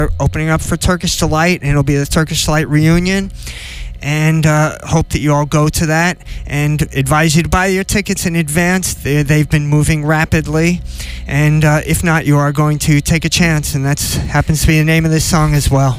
opening up for Turkish Delight, and it'll be the Turkish Delight reunion. And hope that you all go to that, and advise you to buy your tickets in advance. They've been moving rapidly, and if not, you are going to take a chance, and that happens to be the name of this song as well.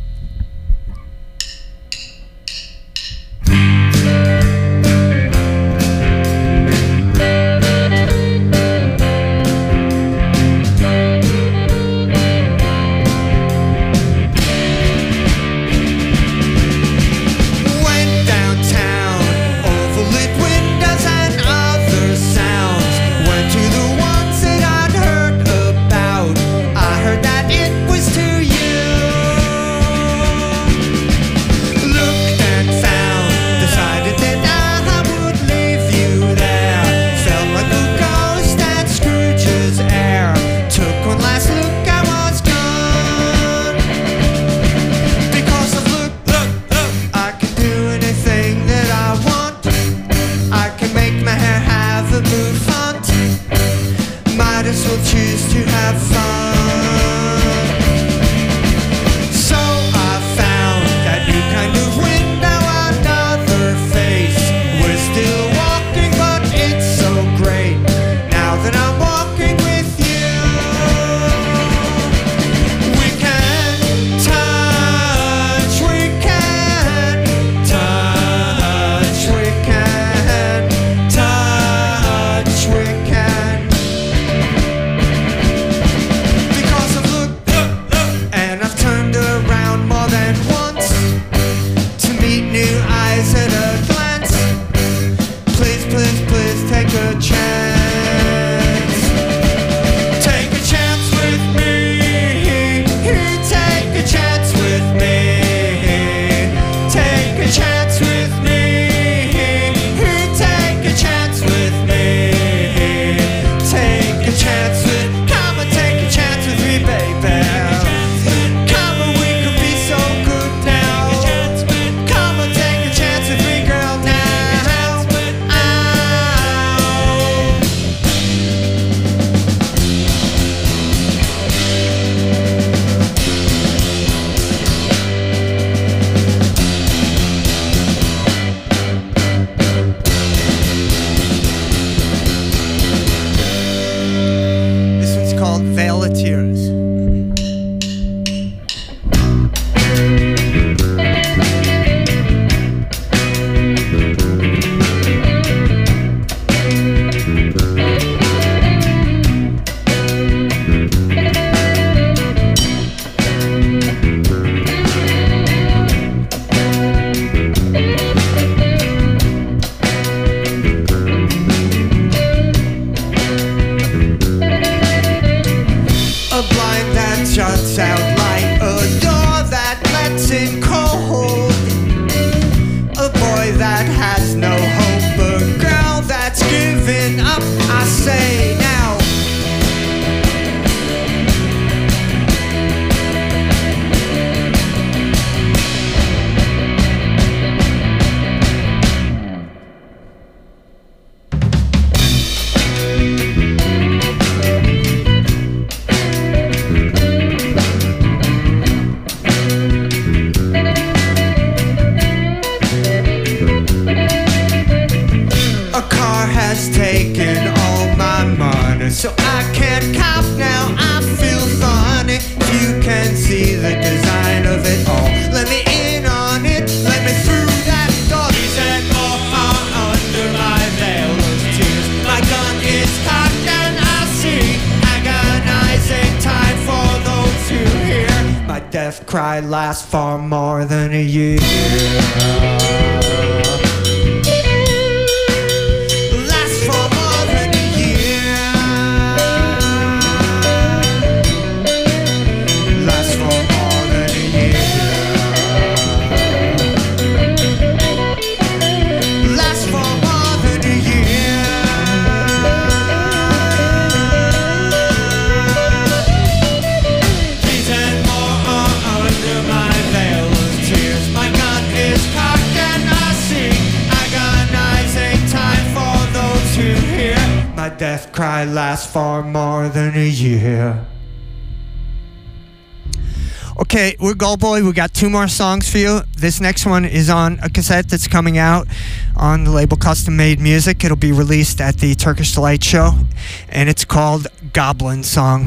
Cry lasts far more than a year. Death cry lasts far more than a year. Okay, we're Goldboy. We got 2 more songs for you. This next one is on a cassette that's coming out on the label Custom Made Music. It'll be released at the Turkish Delight show, and it's called Goblin Song.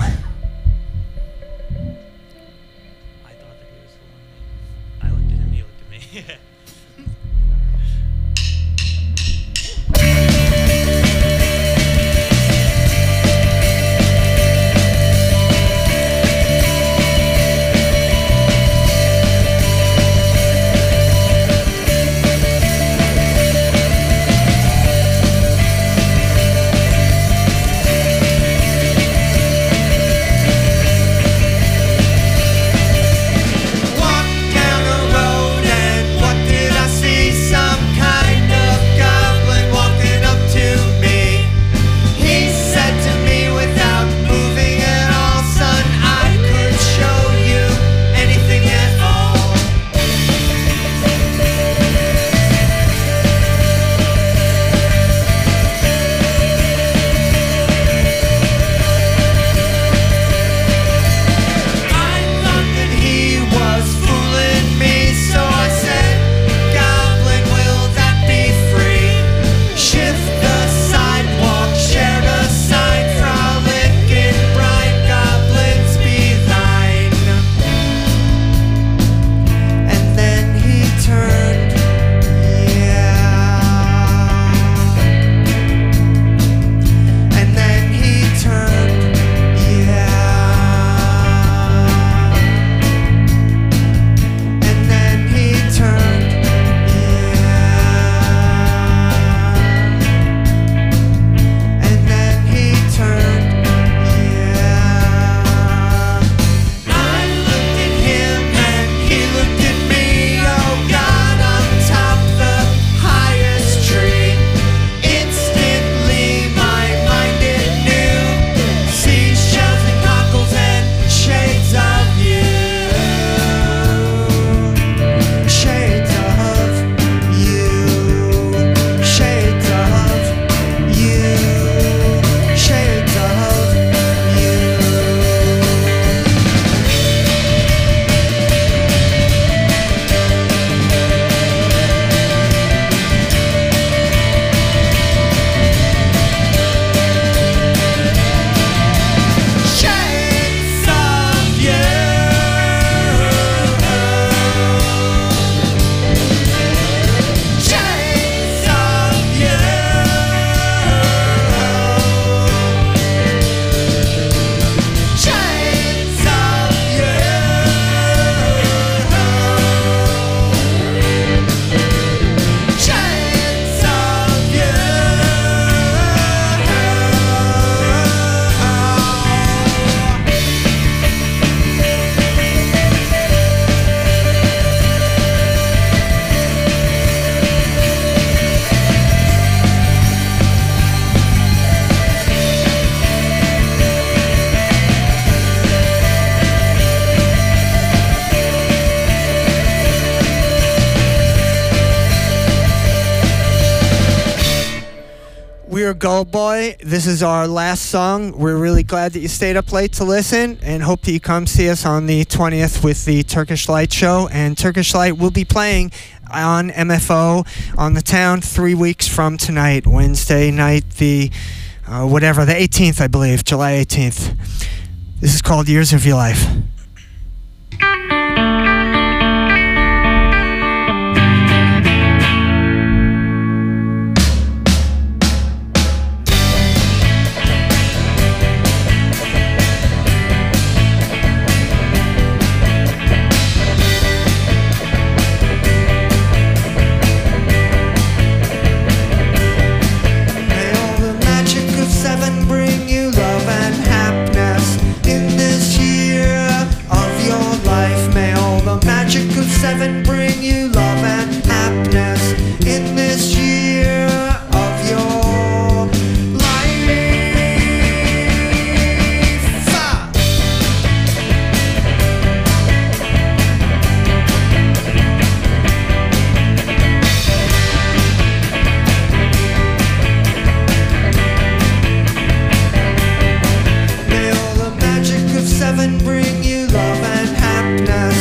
We're Goldboy. This is our last song. We're really glad that you stayed up late to listen and hope that you come see us on the 20th with the Turkish Light show. And Turkish Light will be playing on MFO on the town 3 weeks from tonight, Wednesday night, the 18th, I believe, July 18th. This is called Years of Your Life. Bring you love and happiness.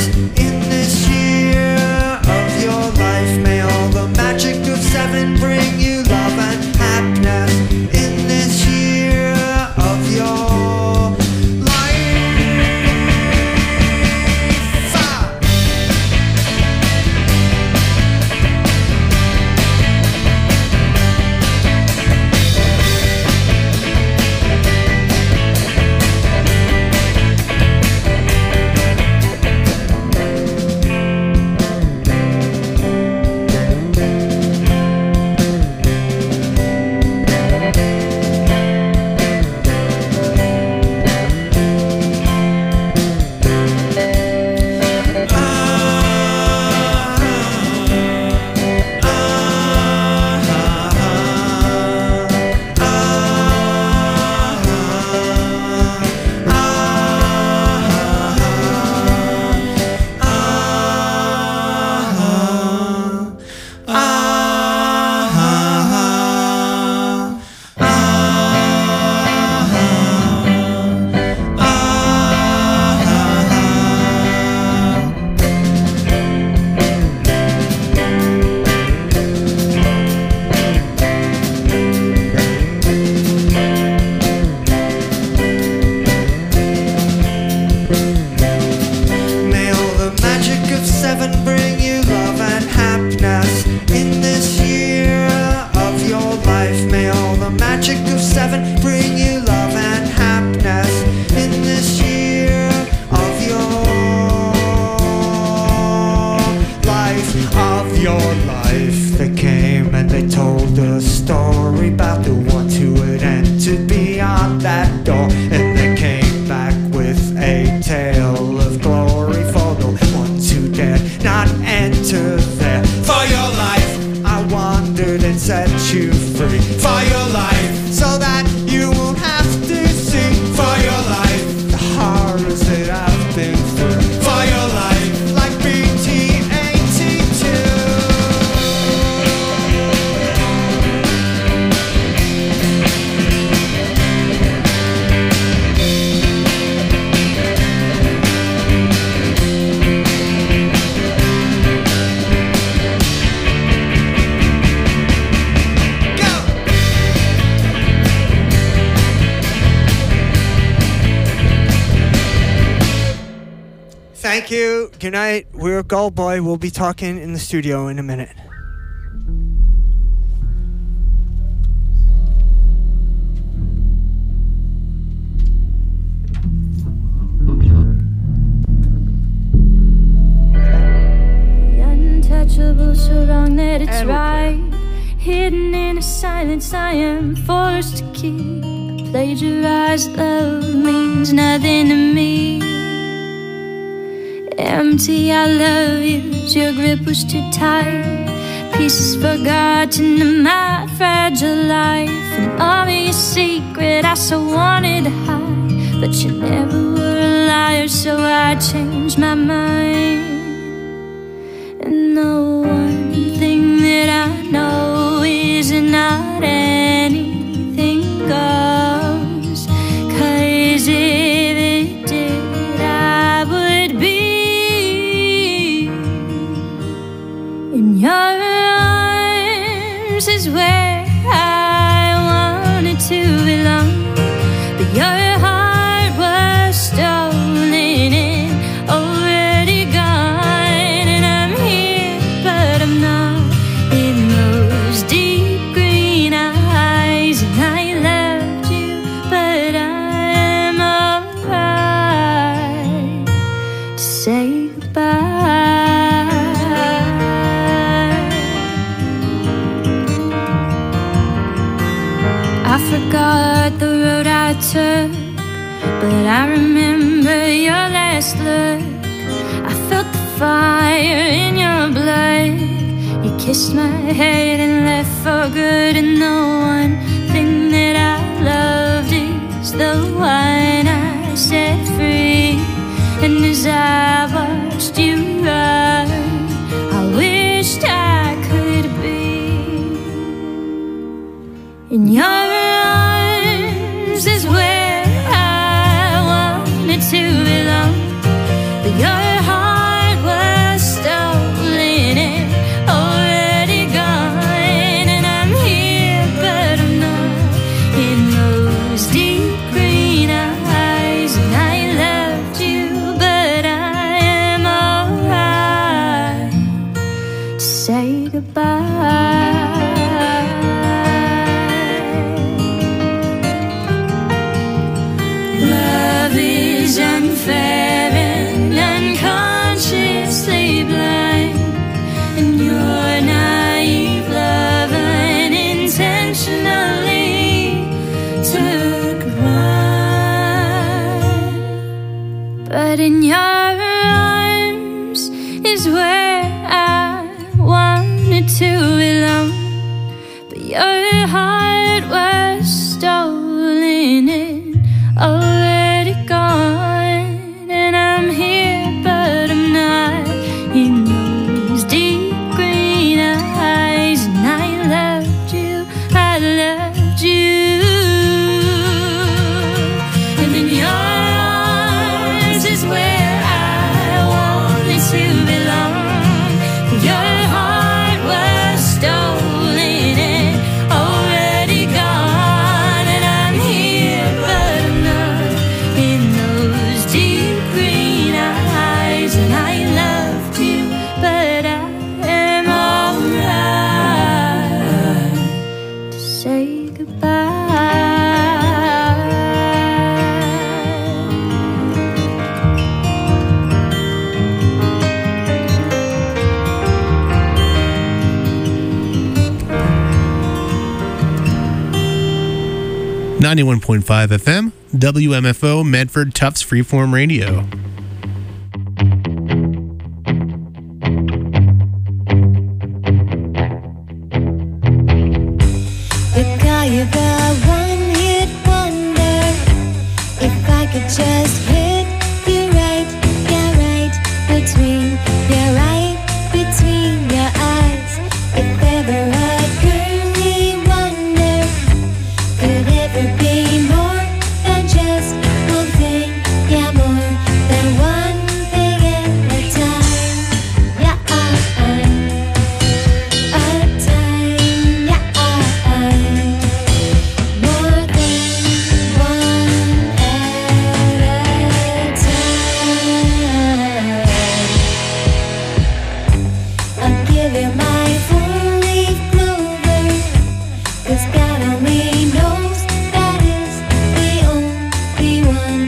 for your life like BT-82. Thank you. Good night. We're Gold Boy. We'll be talking in the studio in a minute. The untouchable, so wrong that it's right. Hidden in a silence I am forced to keep. Plagiarized love means nothing to me. Empty, I love you, your grip was too tight. Pieces forgotten of my fragile life. An obvious secret I so wanted to hide, but you never were a liar, so I changed my mind. And the one thing that I know is not anything goes. 'Cause if it did, I would be in your arms is where I wanted to belong. But your heart was stolen and already gone. And I'm here, but I'm not, in those deep green eyes. And I loved you, but I'm alright to say goodbye. I forgot the road I took, but I remember your last look. I felt the fire in your blood. You kissed my head and left for good. And the one thing that I loved is the one I set free. And as I watched you run, I wished I could be in your arms is where I wanted to belong. But your heart was stolen and already gone. And I'm here, but I'm not, in those deep green eyes. And I loved you, but I am alright to say goodbye. Love is unfair and unconsciously blind, and your naive love unintentionally took mine. But in your arms is where I wanted to belong. But your heart was stolen and already gone. And I'm here, but I'm not, in those deep green eyes. And I loved you, I loved you. And in your arms is where I wanted to belong. Your heart was stolen and already gone. And I'm here, but I'm not, in those deep green eyes. And I loved you, but I am alright to say goodbye. 91.5 FM, WMFO, Medford Tufts Freeform Radio. The guy about one-hit wonder. If I could just hit you right, yeah right. between, yeah, right between your eyes. If ever occurred, we wonder, could ever be more than just one thing, yeah, more than one thing at a time, yeah, a time, yeah, more than one at a time. I'll give you my four-leaf clover, 'cause God only knows that is the only one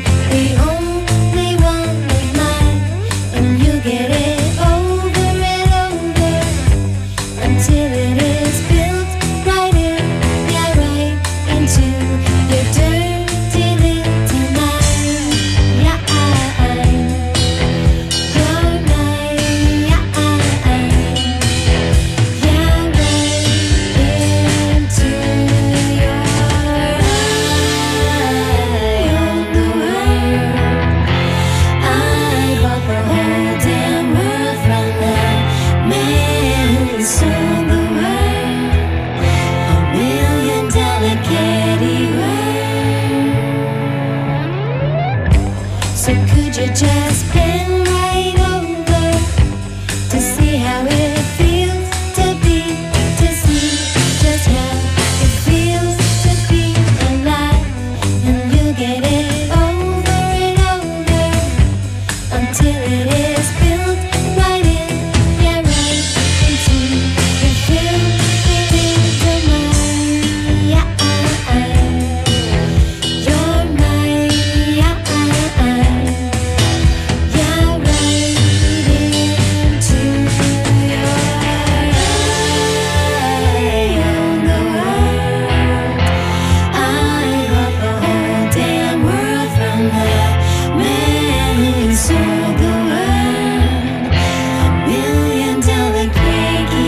of mine. And you get it over and over until it is built right in, yeah, right into your dirty little mind. Yeah, you're mine. Yeah, right into your eye on the world. I bought the whole damn world from that man who sold the world $1 million candy world. So could you just bend right over to see how it feels to be, to see just how it feels to be alive? And you get it over and over until it is built right in, yeah, right into your filthy little mind. Yeah, you're mine. Yeah, yeah, right into your eye on the world. I bought the whole damn world from that man who sold the world $1 million cranky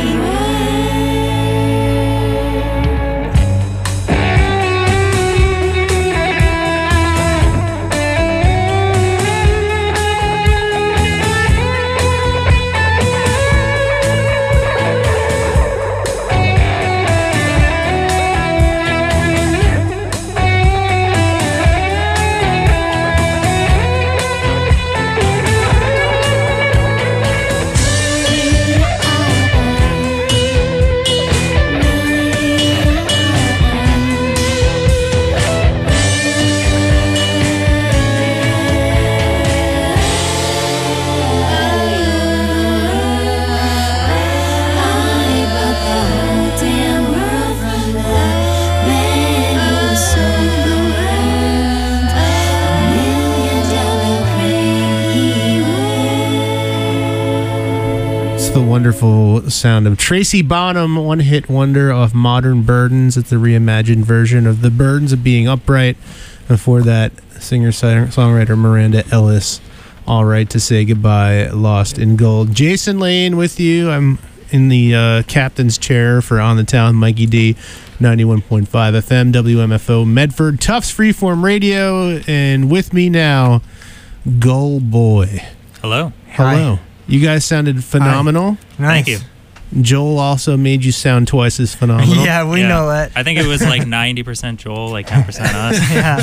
The wonderful sound of Tracy Bonham, one-hit wonder of Modern Burdens. It's a reimagined version of The Burdens of Being Upright. Before that, singer-songwriter Miranda Ellis, All Right to Say Goodbye, Lost in Gold. Jason Lane with you. I'm in the captain's chair for On the Town, Mikey D, 91.5 FM, WMFO, Medford, Tufts Freeform Radio, and with me now, Gull Boy. Hello. Hello. You guys sounded phenomenal. Nice. Thank you. Joel also made you sound twice as phenomenal. Yeah, we know that. I think it was like 90% Joel, like 10% us. Yeah.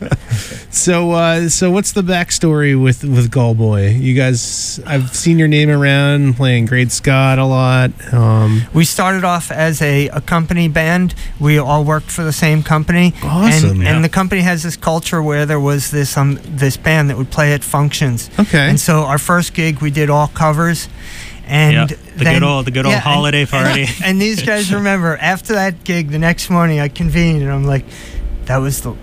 So what's the backstory with Gullboy? You guys, I've seen your name around playing Great Scott a lot. We started off as a company band. We all worked for the same company. Awesome. And the company has this culture where there was this band that would play at functions. Okay. And so our first gig, we did all covers. And the good old holiday party. And these guys remember, after that gig, the next morning I convened and I'm like, that was the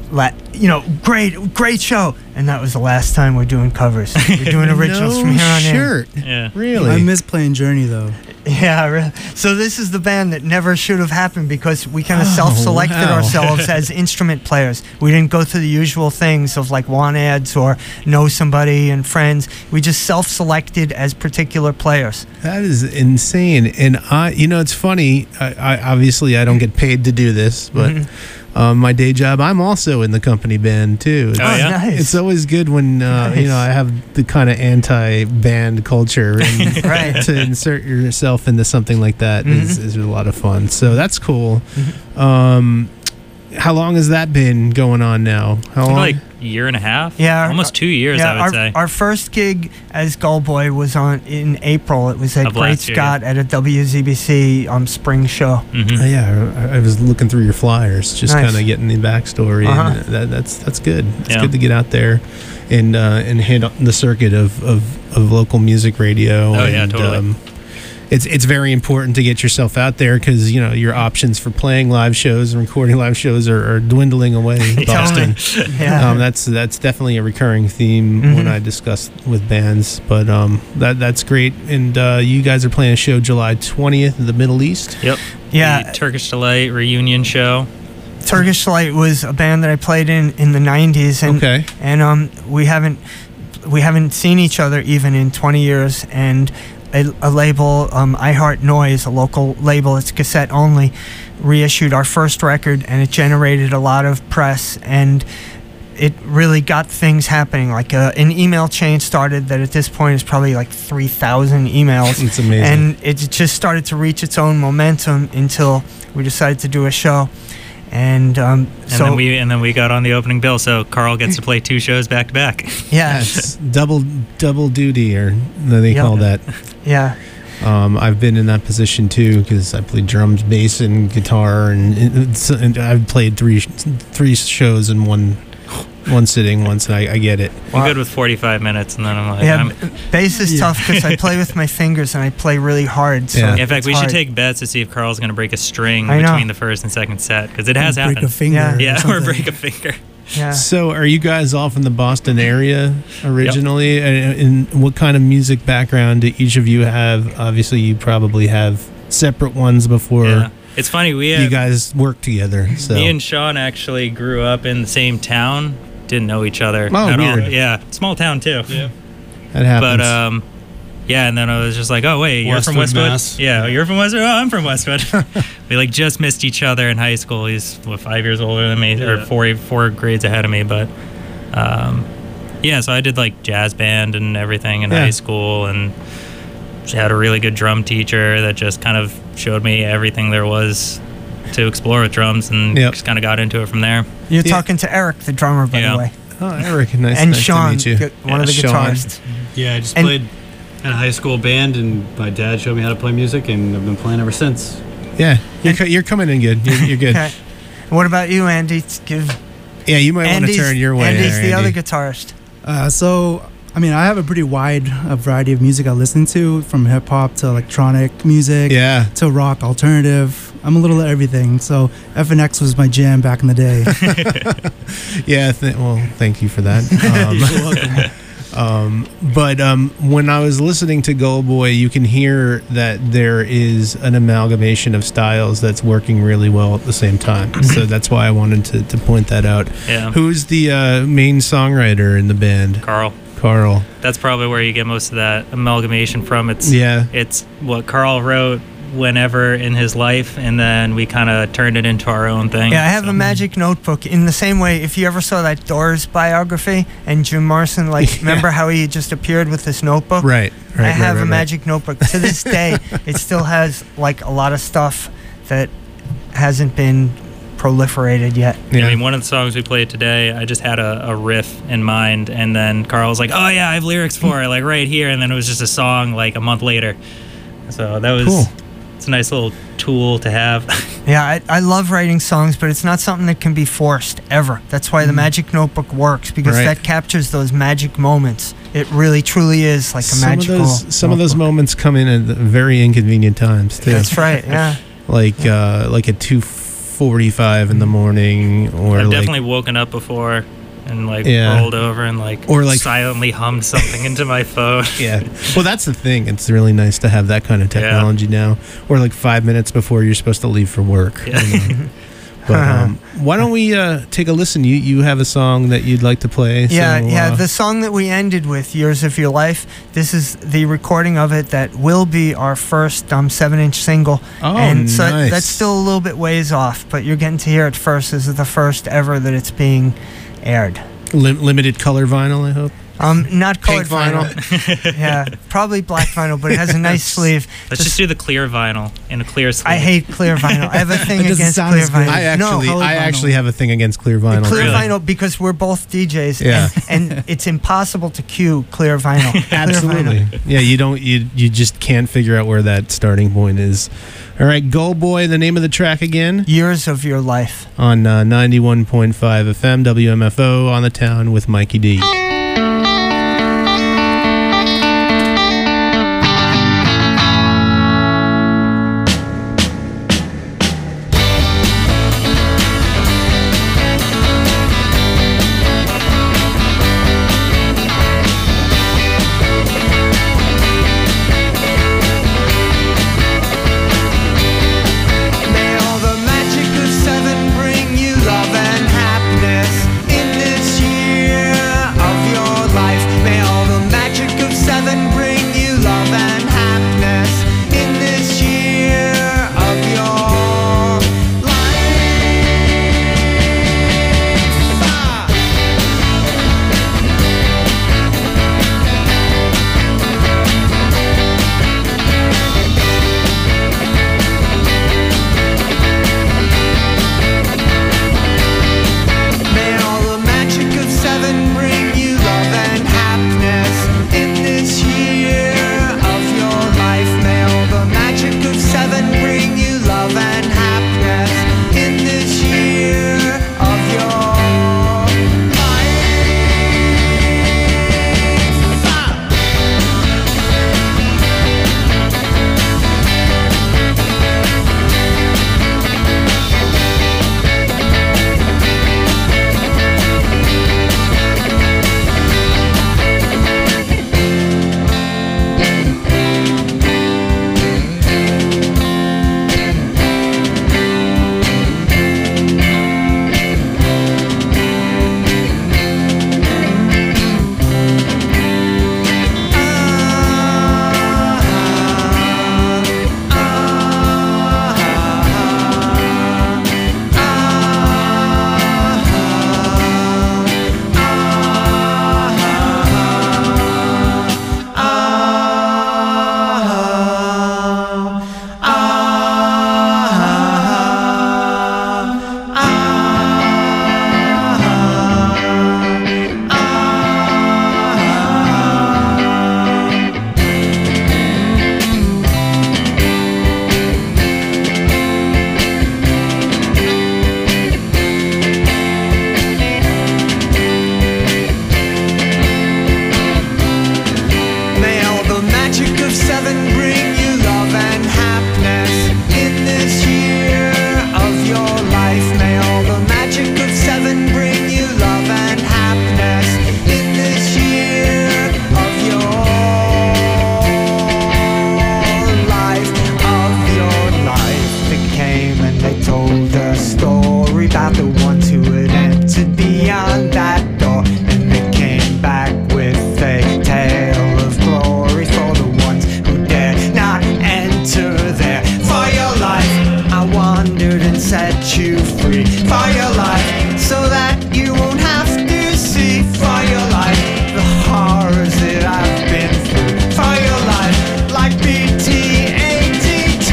great show. And that was the last time we're doing covers. We're doing originals from here on in. Yeah. Really? I miss playing Journey though. Yeah, really. So this is the band that never should have happened because we kind of self-selected ourselves as instrument players. We didn't go through the usual things of like want ads or know somebody and friends. We just self-selected as particular players. That is insane. And it's funny. I obviously I don't get paid to do this, but my day job, I'm also in the company band too. Oh, yeah? Nice. It's always good when I have the kind of anti-band culture, and Right. to insert yourself into something like that is a lot of fun. So that's cool. How long has that been going on now? How long? Like year and a half. Yeah, almost 2 years. I would say. Our first gig as Gullboy was on in April. It was at Of Great last year, Scott at a WZBC spring show. Mhm. Yeah, I was looking through your flyers, just Nice. kind of getting the backstory, Uh-huh. and that's good. It's Yeah. good to get out there and hit the circuit of local music radio. Oh, and, yeah, totally. It's very important to get yourself out there because your options for playing live shows and recording live shows are dwindling away in Boston. Yeah. That's definitely a recurring theme when I discuss with bands, but that's great. And you guys are playing a show July 20th in the Middle East. Yep. Yeah. The Turkish Delight reunion show. Turkish Delight was a band that I played in the 90s, and Okay. and we haven't seen each other even in 20 years, and a label, iHeart Noise, a local label, it's cassette only, reissued our first record, and it generated a lot of press, and it really got things happening. Like an email chain started that at this point is probably like 3,000 emails. It's amazing. And it just started to reach its own momentum until we decided to do a show. And And so then we got on the opening bill, so Carl gets to play 2 shows back to back. yeah, That's double duty, or they Yep. call that. yeah. I've been in that position too because I played drums, bass, and guitar, and I've played three shows in one sitting once, and I get it. I'm good with 45 minutes, and then I'm like, Yeah, bass is tough because I play with my fingers and I play really hard. So Yeah. in fact, it's we hard. should take bets to see if Carl's going to break a string I know. between the first and second set, because it has break happened. a finger. Yeah. Yeah, or something. break a finger. Yeah. So, are you guys all from the Boston area originally? And what kind of music background do each of you have? Obviously, you probably have separate ones before Yeah. It's funny, you guys work together. So, me and Sean actually grew up in the same town, didn't know each other Oh, at all. weird. Yeah, small town too. Yeah. that happens. But yeah, and then I was just like, oh wait, you're from Westwood, Westwood? Mass. Yeah, you're from Westwood? Oh, I'm from Westwood. We like just missed each other in high school. He's 5 years older than me, or four grades ahead of me. But yeah, so I did like jazz band and everything in high school, and she had a really good drum teacher that just kind of showed me everything there was to explore with drums, and just kind of got into it from there. You're talking to Eric, the drummer, by the way. Oh, Eric, nice, and nice Sean, to meet you. one of the Sean. guitarists. Yeah, I just And- played in a high school band, and my dad showed me how to play music, and I've been playing ever since. Yeah, you're coming in good. You're good. Okay. What about you, Andy? Yeah, you might want to Andy's- turn your way. Andy's there, the Andy. other guitarist. So, I mean, I have a pretty wide variety of music I listen to, from hip hop to electronic music Yeah. to rock, alternative. I'm a little of everything. So, FNX was my jam back in the day. Yeah, well, thank you for that. But when I was listening to Gullboy, you can hear that there is an amalgamation of styles that's working really well at the same time. So that's why I wanted to point that out. Yeah. Who's the main songwriter in the band? Carl. Carl. That's probably where you get most of that amalgamation from. It's what Carl wrote whenever in his life, and then we kind of turned it into our own thing. Yeah, I have a magic notebook in the same way. If you ever saw that Doors biography and Jim Morrison, remember how he just appeared with this notebook? Right. I have a magic notebook. To this day, it still has a lot of stuff that hasn't been proliferated yet. I mean, one of the songs we played today, I just had a riff in mind, and then Carl was like, oh yeah, I have lyrics for it, right here, and then it was just a song a month later. So that was cool. It's a nice little tool to have. Yeah, I love writing songs, but it's not something that can be forced ever. That's why the magic notebook works, because that captures those magic moments. It really, truly is like a magical. Some of those moments come in at very inconvenient times too. That's right. Yeah. Like at 2:45 in the morning, or I've definitely woken up before and rolled over and silently hummed something into my phone. Yeah. Well, that's the thing. It's really nice to have that kind of technology now. Or 5 minutes before you're supposed to leave for work. Yeah. But why don't we take a listen? You have a song that you'd like to play. Yeah, the song that we ended with, Years of Your Life, this is the recording of it that will be our first 7-inch single. Oh, and so nice. that's still a little bit ways off, but you're getting to hear it first. This is the first ever that it's being aired. Limited color vinyl, I hope. Not colored Pink vinyl. Yeah, probably black vinyl, but it has a nice sleeve. Let's just do the clear vinyl in a clear sleeve. I hate clear vinyl. I have a thing It doesn't against sound clear as good. vinyl. I actually have a thing against clear vinyl. Clear Really? vinyl, because we're both DJs, Yeah. and it's impossible to cue clear vinyl. Clear Absolutely. vinyl. Yeah, you just can't figure out where that starting point is. All right, Go Boy, the name of the track again? Years of Your Life. On 91.5 FM, WMFO, on the town with Mikey D. May all the magic of 7 bring you love and happiness in this year of your life. May all the magic of 7 bring you love and happiness in this year of your life. Ah. May all the magic of 7 bring you love and happiness in this year of your life. May all the magic of 7 bring you love and happiness in this year of your life. Ah. May all the magic of 7 bring you love and happiness in this year of your life. May all the magic of 7 bring you love and happiness in this year of your life. Of your life. They came and they told a story about the ones who had entered beyond that door, and they came back with a tale of glory for the ones who dared not enter there. For your life, I wandered and set you free. For your life, so that you won't have to see. For your life, the horrors that I've been through. For your life, like BT-82.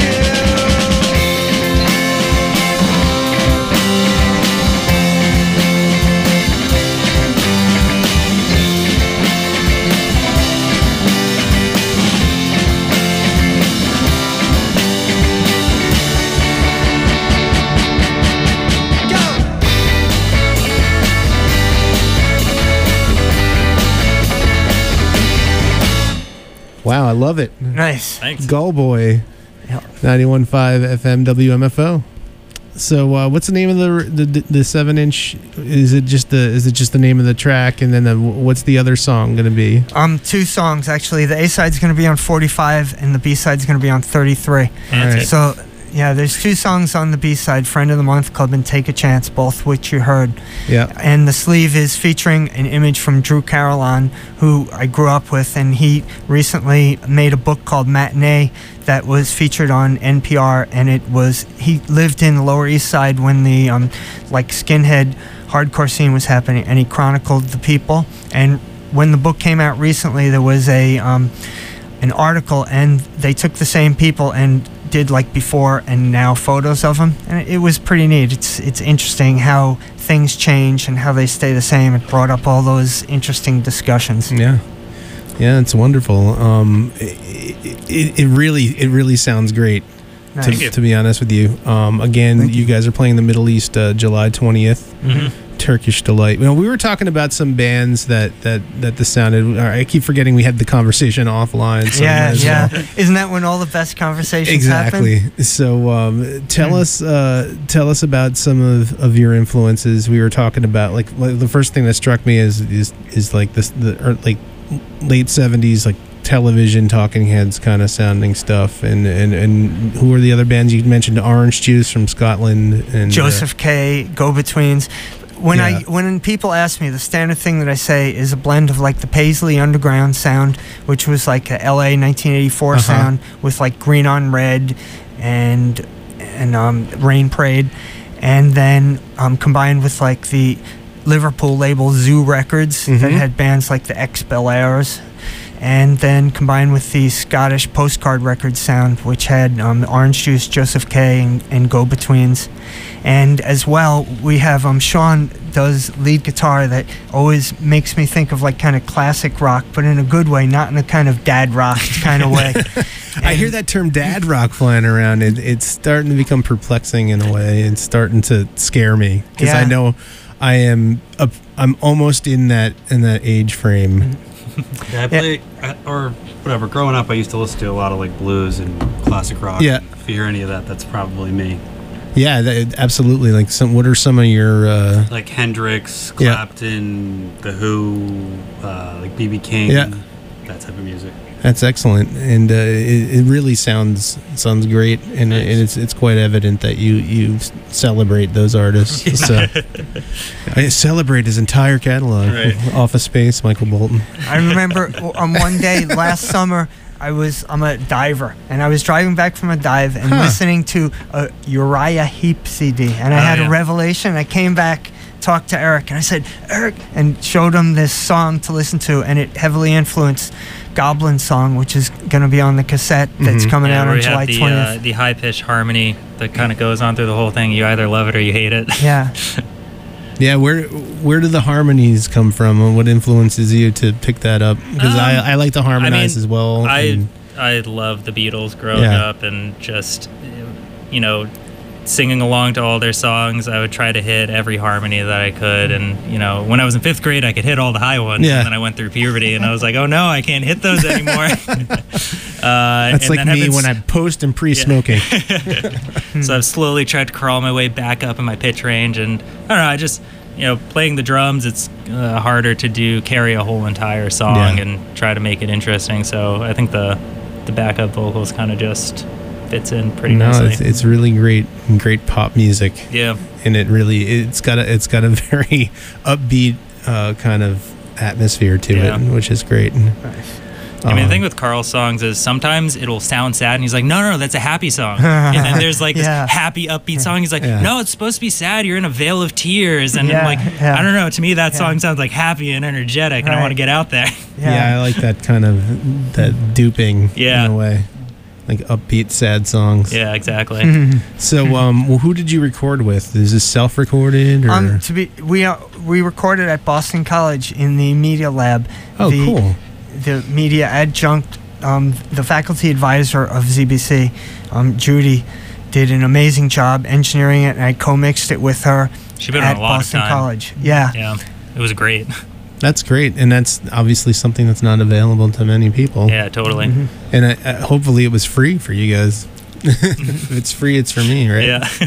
Wow, I love it. Nice. Thanks. Go Boy, Yep. 91.5 FM, WMFO. So, what's the name of the 7-inch? Is it just the name of the track, and then what's the other song gonna be? 2 songs actually. The A side's going to be on 45, and the B side's going to be on 33. Fancy. Right. So Yeah, there's 2 songs on the B-side, Friend of the Month Club and Take a Chance, both which you heard. Yeah. And the sleeve is featuring an image from Drew Carolan, who I grew up with, and he recently made a book called Matinee that was featured on NPR, and he lived in the Lower East Side when the skinhead hardcore scene was happening, and he chronicled the people. And when the book came out recently, there was an article, and they took the same people and did like before and now photos of them, and it was pretty neat. It's interesting how things change and how they stay the same. It brought up all those interesting discussions. Yeah, it's wonderful. It really sounds great. Nice. To be honest with you, again, you guys are playing the Middle East July 20th. Mm-hmm. Turkish Delight. Well, we were talking about some bands that the sounded. I keep forgetting we had the conversation offline. So Yeah. well. Isn't that when all the best conversations Exactly. happen? So tell us about some of your influences. We were talking about like the first thing that struck me is like like late 70s like television Talking Heads kind of sounding stuff, and who are the other bands you mentioned? Orange Juice from Scotland and Joseph K, Go Betweens. When people ask me, the standard thing that I say is a blend of like the Paisley Underground sound, which was like a LA 1984 sound with like Green on Red and Rain Parade, and then combined with like the Liverpool label Zoo Records that had bands like the Ex Bel Airs, and then combined with the Scottish Postcard Records sound, which had Orange Juice, Joseph K, and Go Betweens. And as well, we have Sean does lead guitar that always makes me think of like kind of classic rock, but in a good way, not in a kind of dad rock kind of way. I hear that term dad rock flying around. It's starting to become perplexing in a way. It's starting to scare me because I know I'm almost in that age frame. Yeah, I play or whatever. Growing up, I used to listen to a lot of like blues and classic rock. Yeah. If you hear any of that, that's probably me. Yeah, absolutely. Like, what are some of your like Hendrix, Clapton, The Who, like B.B. King, that type of music. That's excellent, and it really sounds great, and it's quite evident that you celebrate those artists. So I celebrate his entire catalog. Right. Office Space, Michael Bolton. I remember one day last summer, I'm a diver, and I was driving back from a dive and listening to a Uriah Heep CD, and I had a revelation. I came back, talked to Eric, and I said, Eric, and showed him this song to listen to, and it heavily influenced Goblin Song, which is going to be on the cassette that's coming out on July 20th. The high-pitched harmony that kind of goes on through the whole thing. You either love it or you hate it. Yeah. Yeah, where do the harmonies come from, and what influences you to pick that up? Because I like to harmonize as well. I love the Beatles growing up, and just singing along to all their songs. I would try to hit every harmony that I could, and when I was in 5th grade, I could hit all the high ones. And then I went through puberty, and I was like, oh no, I can't hit those anymore. That's like me when I post and pre-smoking. So I've slowly tried to crawl my way back up in my pitch range, and I don't know, I just playing the drums, it's harder to carry a whole entire song and try to make it interesting. So I think the backup vocals kind of just fits in pretty nicely. It's really great pop music. Yeah, and it's got a very upbeat kind of atmosphere to it, which is great. Nice. I mean, the thing with Carl's songs is sometimes it'll sound sad, and he's like, no, that's a happy song. And then there's like this happy, upbeat song. He's like, no, it's supposed to be sad. You're in a veil of tears. And I'm like, I don't know. To me, that song sounds like happy and energetic, and I want to get out there. Yeah, I like that kind of that duping in a way. Like upbeat, sad songs. Yeah, exactly. So, who did you record with? Is this self-recorded? Or? We recorded at Boston College in the media lab. Oh, cool. The media adjunct, the faculty advisor of ZBC, Judy, did an amazing job engineering it, and I co-mixed it with her at Boston College. Yeah, it was great. That's great, and that's obviously something that's not available to many people. Yeah, totally. And hopefully it was free for you guys. If it's free, it's for me, right?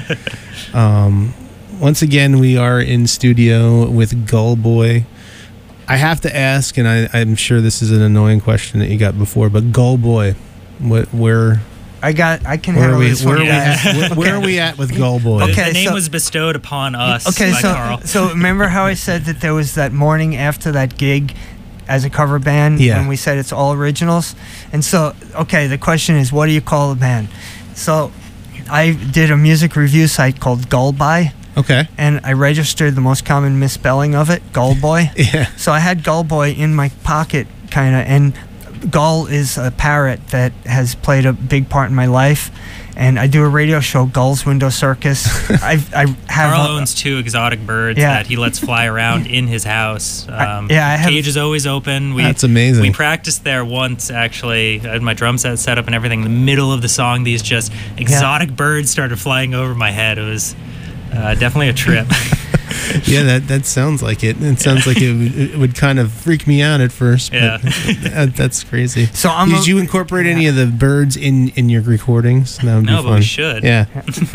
Yeah. Once again, we are in studio with Gull Boy. I have to ask, and I'm sure this is an annoying question that you got before, but Gull Boy, where I can Where are handle we? this Where one, are we guys. at? Where are we at with Gull Boy? Okay, the name so- was bestowed upon us Okay, by Carl. so remember how I said that there was that morning after that gig as a cover band Yeah. when we said it's all originals? And so, okay, the question is, what do you call a band? So I did a music review site called Gullby, Okay. and I registered the most common misspelling of it, Gullboy. Yeah. So I had Gullboy in my pocket, kind of, and Gull is a parrot that has played a big part in my life. And I do a radio show, Gull's Window Circus. I have Carl owns 2 exotic birds Yeah. that he lets fly around in his house. I have- Cage is always open. That's amazing. We practiced there once, actually. I had my drum set set up and everything. In the middle of the song, these just exotic birds started flying over my head. It was definitely a trip. Yeah, that sounds like it. It sounds like it would kind of freak me out at first. But that's crazy. So did you incorporate any of the birds in your recordings? That would be No, fun. but we should. Yeah.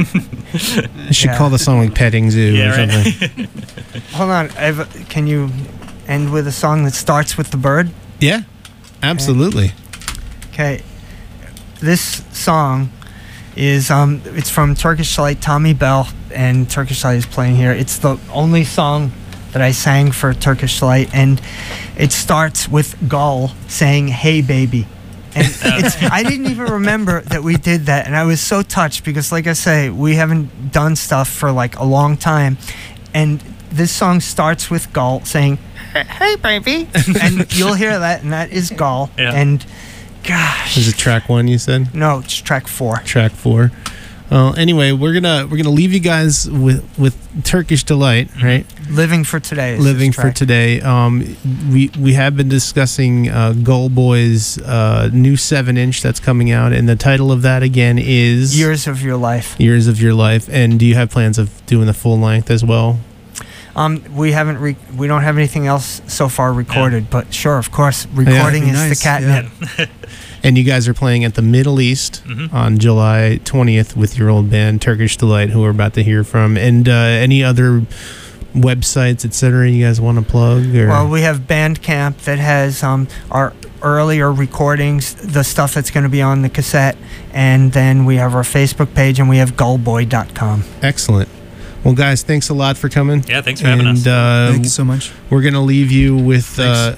I should call the song like Petting Zoo Yeah, or right. something. Hold on. Can you end with a song that starts with the bird? Yeah, absolutely. Okay. This song is it's from Turkish Delight, Tommy Bell, and Turkish Delight is playing here. It's the only song that I sang for Turkish Delight, and it starts with Gull saying, "Hey baby." And I didn't even remember that we did that, and I was so touched because, like I say, we haven't done stuff for like a long time, and this song starts with Gull saying, "Hey baby," and you'll hear that, and that is Gull. Yeah. And gosh, Is it track 1 you said? no, it's track 4. Track 4. Anyway, we're gonna leave you guys with Turkish Delight, right? Living for Today. Is Living this for track. Today. We have been discussing Gull Boy's new 7-inch that's coming out, and the title of that again is Years of Your Life. Years of Your Life. And do you have plans of doing the full length as well? We haven't. We don't have anything else so far recorded, but sure, of course, recording That'd be is nice, the catnip. And you guys are playing at the Middle East on July 20th with your old band Turkish Delight, who we're about to hear from. And any other websites, etc., you guys want to plug? Or? Well, we have Bandcamp that has our earlier recordings, the stuff that's going to be on the cassette, and then we have our Facebook page, and we have gullboy.com. Excellent. Well, guys, thanks a lot for coming. Yeah, thanks for having us. Thank you so much. We're gonna leave you with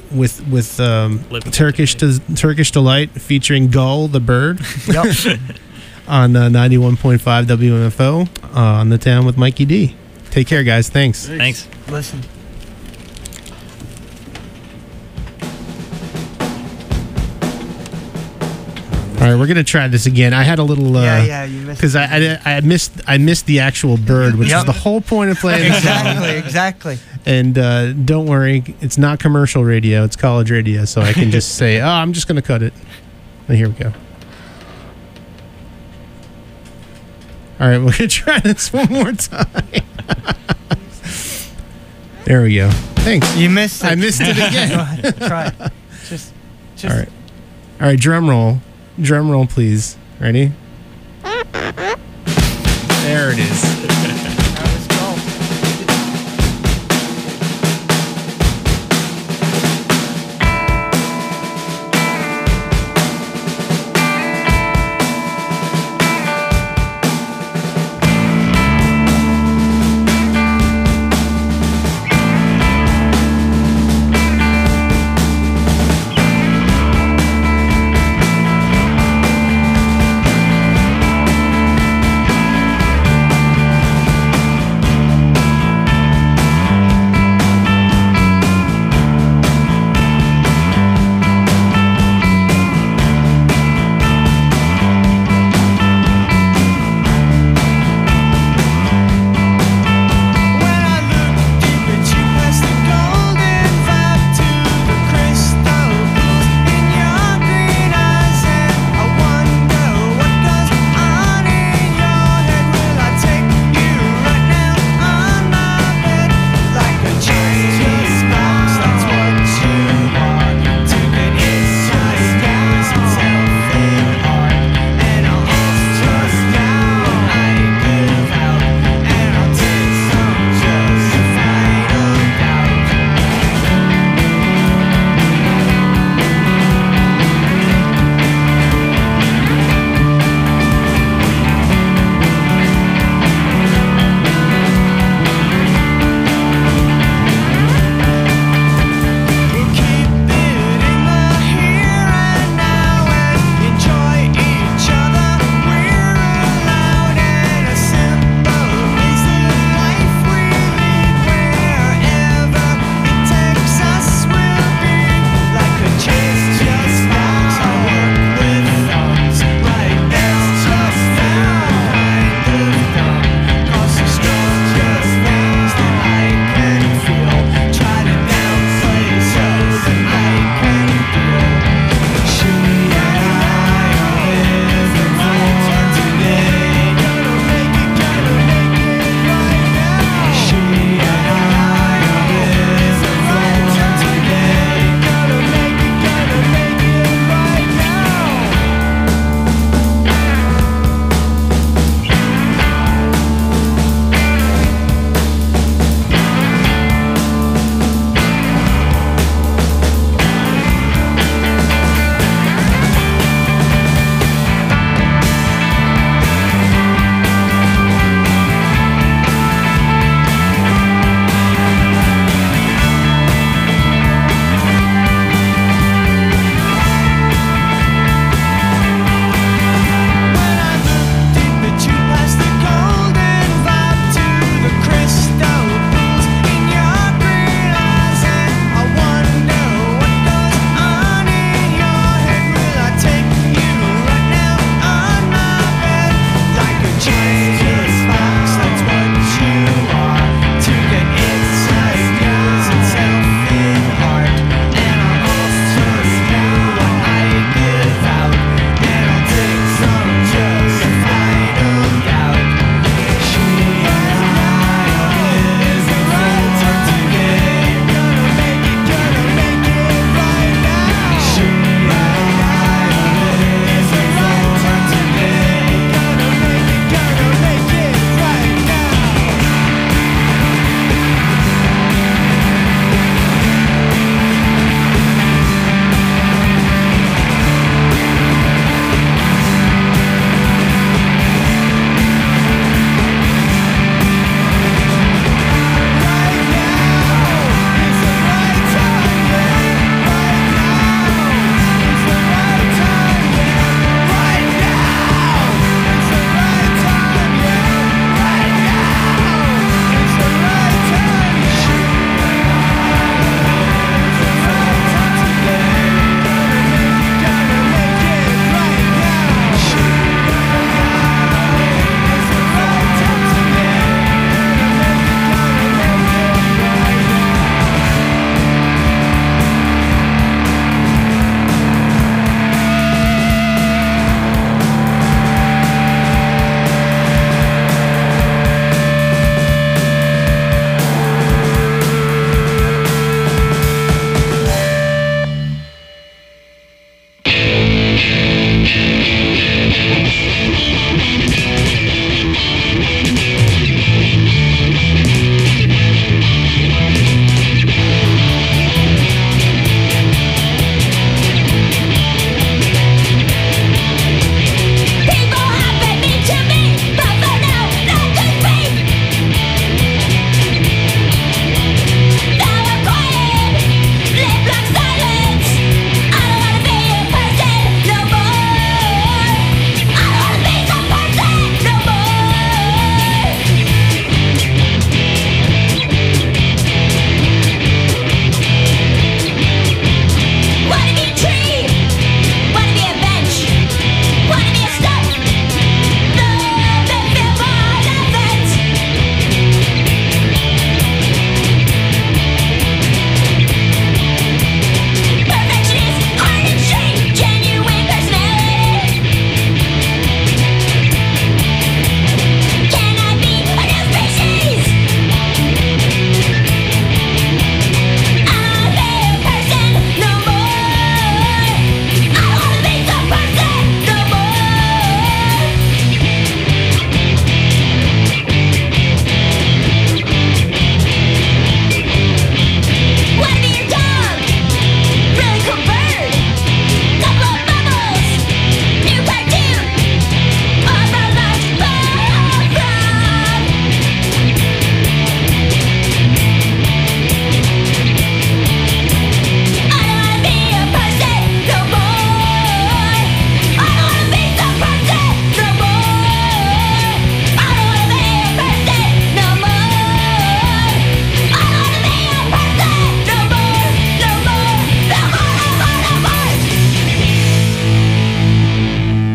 Turkish Delight featuring Gull the bird Yep. on 91.5 WMFO on the town with Mikey D. Take care, guys. Thanks. Thanks. Listen. All right, we're gonna try this again. I had a little Yeah, you missed because I missed the actual bird, which is Yep. the whole point of playing the song. Exactly. And don't worry, it's not commercial radio; it's college radio. So I can just say, "Oh, I'm just gonna cut it." And here we go. All right, we're gonna try this one more time. There we go. Thanks. You missed it. I missed it again. Go ahead, try it. Just. All right. All right, drum roll. Drum roll, please. Ready? There it is. That was Gull.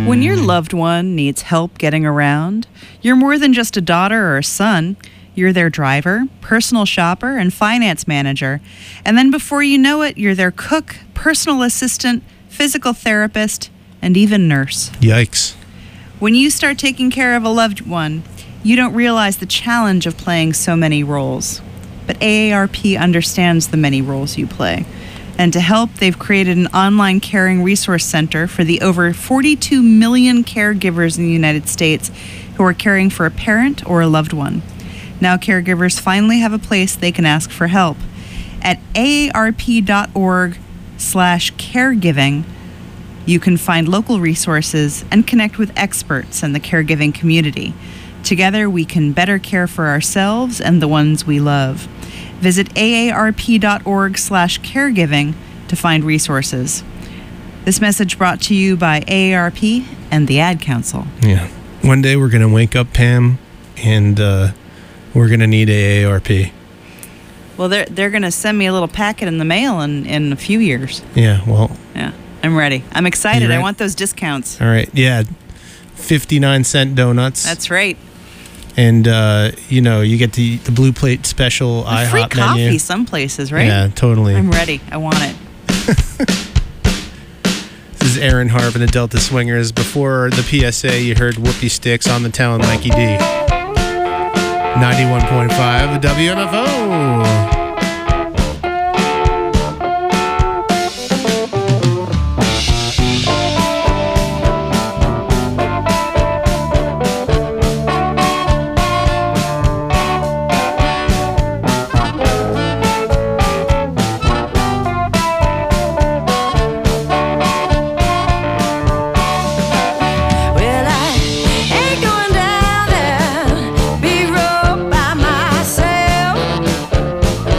When your loved one needs help getting around, you're more than just a daughter or a son. You're their driver, personal shopper, and finance manager. And then before you know it, you're their cook, personal assistant, physical therapist, and even nurse. Yikes. When you start taking care of a loved one, you don't realize the challenge of playing so many roles. But AARP understands the many roles you play. And to help, they've created an online caring resource center for the over 42 million caregivers in the United States who are caring for a parent or a loved one. Now caregivers finally have a place they can ask for help. At aarp.org/caregiving, you can find local resources and connect with experts in the caregiving community. Together, we can better care for ourselves and the ones we love. Visit aarp.org/caregiving to find resources. This message brought to you by AARP and the Ad Council. Yeah. One day we're going to wake up, Pam, and we're going to need AARP. Well, they're going to send me a little packet in the mail in a few years. Yeah, well. Yeah, I'm ready. I'm excited. You I ready? want those discounts. All right. Yeah. 59-cent donuts. That's right. And, you get the Blue Plate special And free IHOP coffee menu. some places, right? Yeah, totally. I'm ready. I want it. This is Aaron Harp and the Delta Swingers. Before the PSA, you heard Whoopie Sticks on the Town Mikey D. 91.5 WMFO. Well, I ain't going down that big road by myself.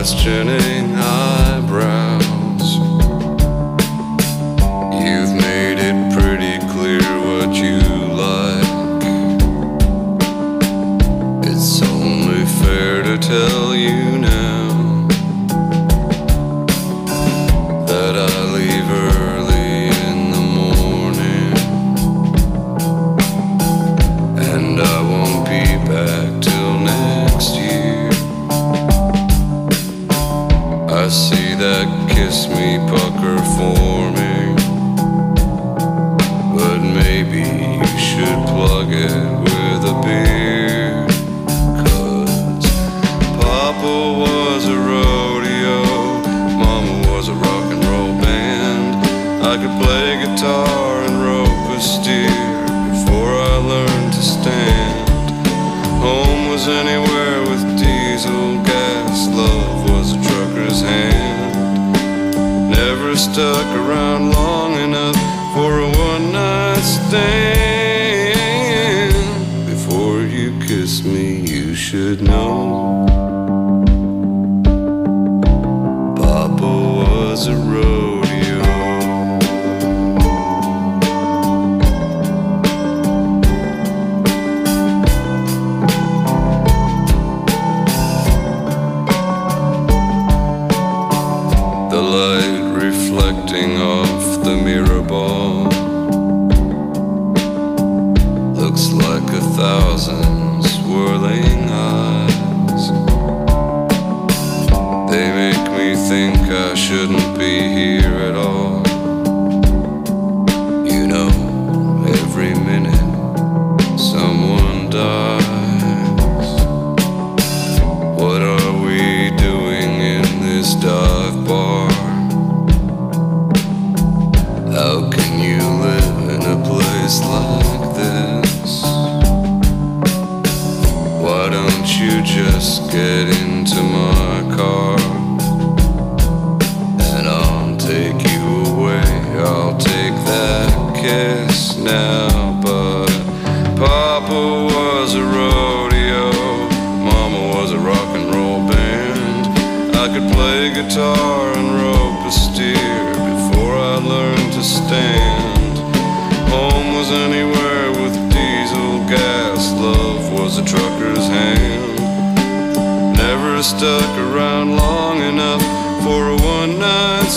questioning eyebrows. You've made it pretty clear what you like. It's only fair to tell you now that I leave early in the morning, and I won't be back till next year. I see that kiss me pucker forming, but maybe you should plug it with a beer. 'Cause Papa was a rodeo, Mama was a rock and roll band. I could play guitar and rope a steer before I learned to stand. Home was anywhere with diesel gas, love was a trucker's hand. Never stuck around long enough for a one-night stand. Before you kiss me, you should know Papa was a rodeo. The light reflecting off the mirror ball looks like 1,000 swirling eyes. They make me think I shouldn't be here at all. You know, every minute someone dies. What are we doing in this dive bar? How can you live in a place like this? Why don't you just get into my car and I'll take you away? I'll take that kiss now. But Papa was a rodeo, Mama was a rock and roll band. I could play guitar and rope a steer before I learned to stand. Home was anywhere with diesel gas, love was a trucker's hand. Never stuck around long enough for a one-night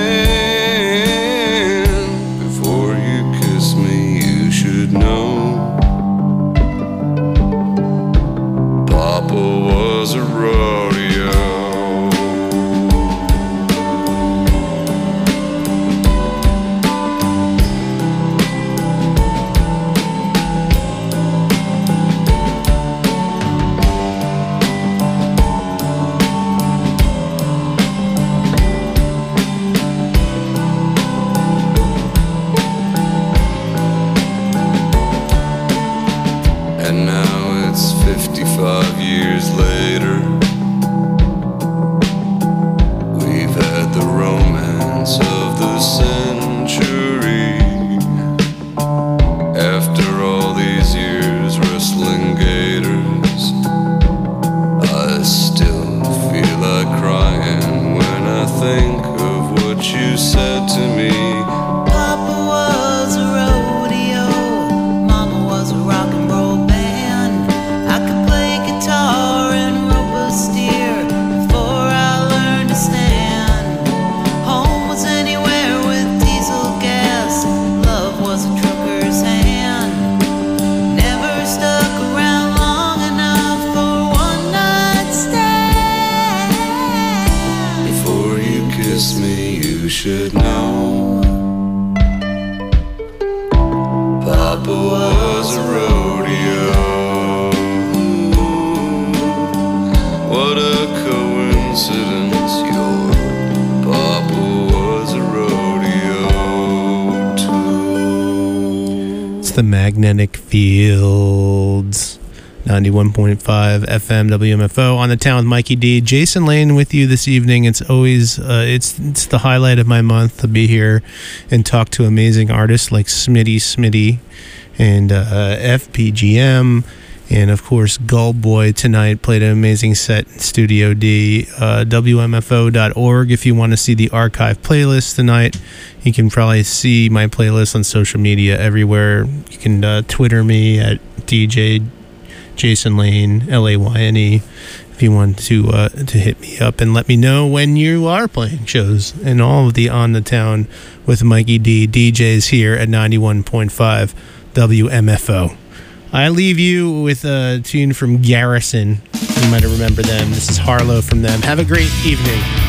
stand. Before you kiss me, you should know Papa was a rodeo. And now it's 55 years later. We've had the romance of the century. After all these years wrestling gators, I still feel like crying when I think of what you said to me. Papa was a rodeo, Mama was a rock and roll band. I could play guitar and rope a steer before I learned to stand. Home was anywhere with diesel gas, love was a trucker's hand. Never stuck around long enough for one night stand. Before you kiss me, you should know Papa was a rodeo. What a coincidence, your Papa was a rodeo too. It's the Magnetic Fields. 91.5 FM WMFO on the town with Mikey D. Jason Lane with you this evening. It's always it's the highlight of my month to be here and talk to amazing artists like Smitty and FPGM And of course, Gullboy tonight played an amazing set in Studio D. WMFO.org if you want to see the archive playlist tonight. You can probably see my playlist on social media everywhere. You can Twitter me at DJ Jason Lane, LAYNE, if you want to hit me up and let me know when you are playing shows. And all of the On the Town with Mikey D DJs here at 91.5 WMFO. I leave you with a tune from Garrison. You might remember them. This is Harlow from them. Have a great evening.